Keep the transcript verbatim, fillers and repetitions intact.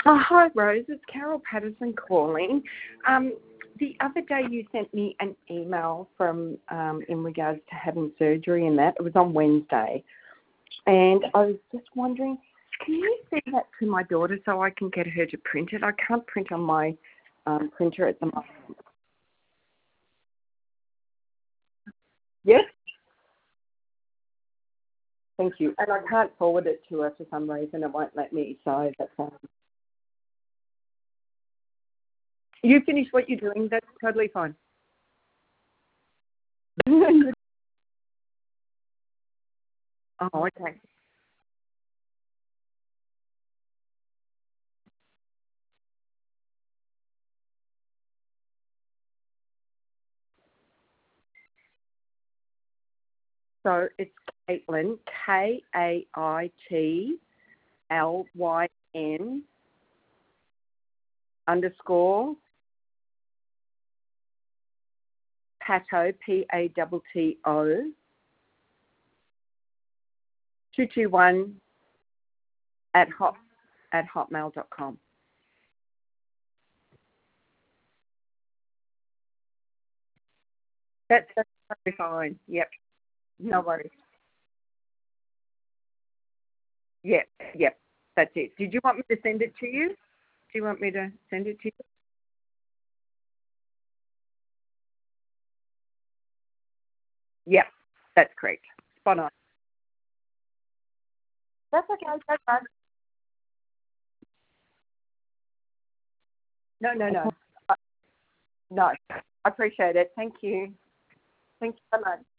Oh, hi, Rose. It's Carol Patterson calling. Um, the other day you sent me an email from um, in regards to having surgery and that. It was on Wednesday. And I was just wondering, can you send that to my daughter so I can get her to print it? I can't print on my um, printer at the moment. Yes? Thank you. And I can't forward it to her for some reason. It won't let me, so that's fine. You finish what you're doing. That's totally fine. Oh, okay. So it's Caitlin, K A I T L Y N underscore Pato, P A T T O, two two one at hot at hotmail dot com. That's, that's totally fine. Yep. No worries. Yep. Yep. That's it. Did you want me to send it to you? Do you want me to send it to you? Yep. That's correct. Spot on. That's okay. That's fine. No, no, no. Uh, No. I appreciate it. Thank you. Thank you so much.